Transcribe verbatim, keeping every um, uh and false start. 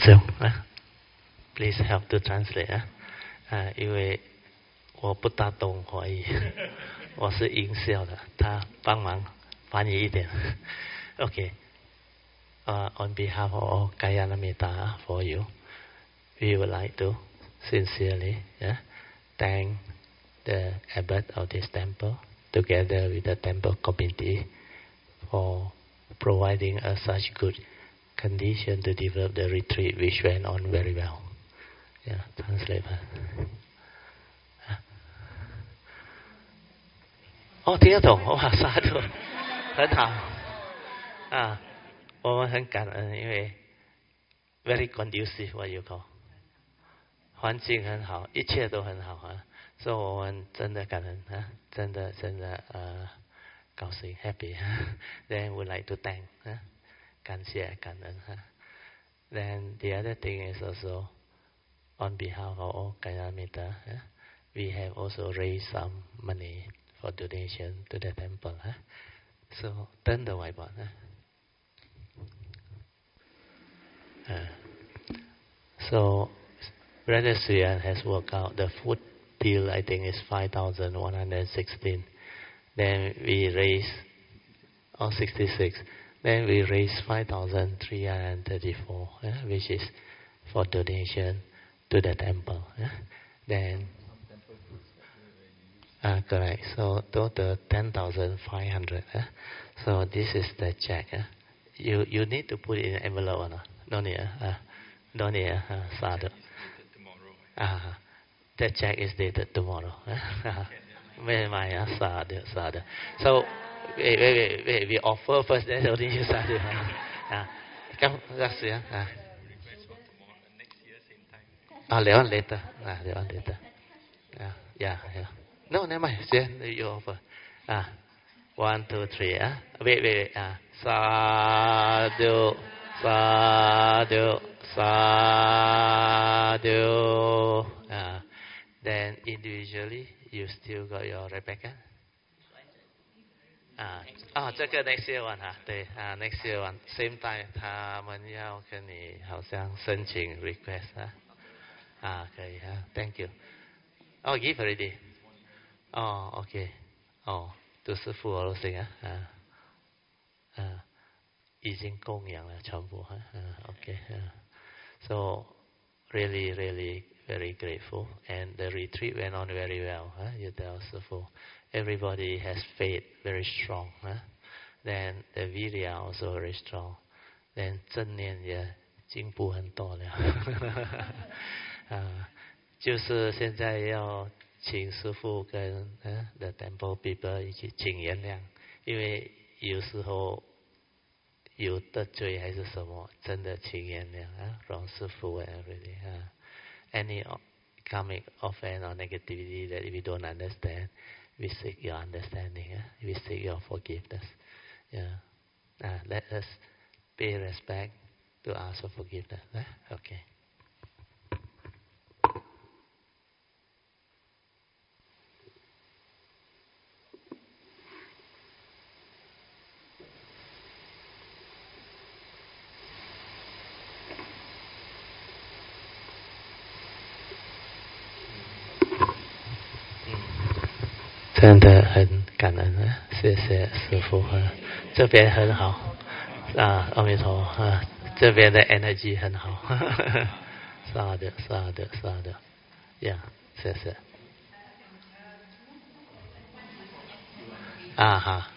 So, uh, please help to translate. Uh, uh, 因为我不大懂华语，我是音效的，他帮忙翻译一点。Okay. Uh, on behalf of all Kayanamita for you, we would like to sincerely yeah, thank the abbot of this temple, together with the temple committee, for providing us such good condition to develop the retreat, which went on very well. Yeah, translate. Huh? Oh, 听得懂，哇，萨土，很好啊。我们很感恩，因为 very conducive what you call 环境很好，一切都很好啊，所以我们真的感恩啊，真的真的呃高兴 happy then we like to thank 啊，感谢感恩啊。Then the other thing is also on behalf of all Kalyana uh, we have also raised some money for donation to the temple. Uh. So turn the whiteboard. Uh. Uh, so Brother Suyan has worked out the food bill. I think is five thousand one hundred sixteen. Then we raise on oh, sixty-six. Then we raise five thousand three hundred thirty-four, uh, which is for donation to the temple. Uh. Then uh, correct. So total ten thousand five hundred. Uh. So this is the check. Uh. You you need to put it in an envelope or not? No need. Uh, no need. Uh, sadhu. Uh, the check is dated tomorrow. Where my uh, sadhu, sadhu. So wait, wait, wait, wait. We offer first, then only you sadhu. Uh, come, let's see. Uh. Ah, later on later. Ah, later on later. Uh, yeah, yeah. No, never mind. Then you offer. Ah, one, two, three. Ah, wait, wait, wait. Ah, sadhu, sadhu, sadhu. Ah, then individually, you still got your Rebecca. 啊啊，这个 next year one 哈，对啊 ，next year one same time， 他们要跟你好像申请 request 啊，啊可以哈 ，thank you。哦 ，give already。哦 ，OK， 哦，杜师傅我都行啊，啊啊，已经供养了全部哈，啊 ，OK， 啊 ，so really really very grateful and the retreat went on very well. Huh? You tell 师傅。Everybody has faith very strong. Huh? Then the virya also very strong. Then 正念也进步很多了。啊，就是现在要请师父跟呃 the temple people 一起请原谅，因为有时候有得罪还是什么，真的请原谅啊，让师父 and everything 啊 ，any karmic offense or negativity that we don't understand. We seek your understanding. Eh? We seek your forgiveness. Yeah. Uh, let us pay respect to ask for forgiveness. Eh? Okay. 真的很感恩啊！谢谢师父啊，这边很好啊，阿弥陀佛啊，这边的 energy 很好，是的，是的，是的，呀，谢谢。啊哈。